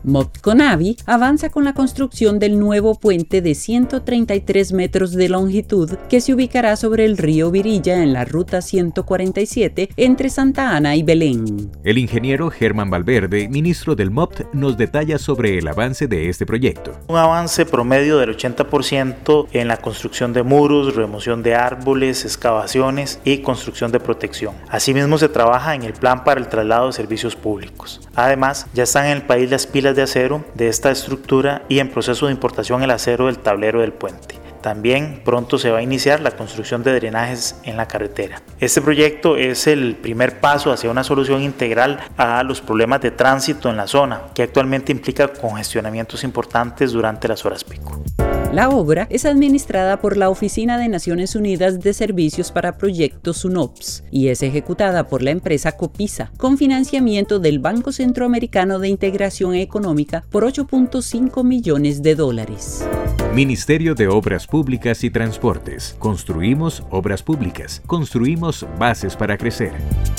MOPT Conavi avanza con la construcción del nuevo puente de 133 metros de longitud que se ubicará sobre el río Virilla en la ruta 147 entre Santa Ana y Belén. El ingeniero Germán Valverde, ministro del MOPT, nos detalla sobre el avance de este proyecto. Un avance promedio del 80% en la construcción de muros, remoción de árboles, excavaciones y construcción de protección. Asimismo, se trabaja en el plan para el traslado de servicios públicos. Además, ya están en el país las pilas de acero de esta estructura y en proceso de importación el acero del tablero del puente. También pronto se va a iniciar la construcción de drenajes en la carretera. Este proyecto es el primer paso hacia una solución integral a los problemas de tránsito en la zona, que actualmente implica congestionamientos importantes durante las horas pico. La obra es administrada por la Oficina de Naciones Unidas de Servicios para Proyectos UNOPS y es ejecutada por la empresa Copisa con financiamiento del Banco Centroamericano de Integración Económica por $8.5 millones. Ministerio de Obras Públicas y Transportes. Construimos obras públicas. Construimos bases para crecer.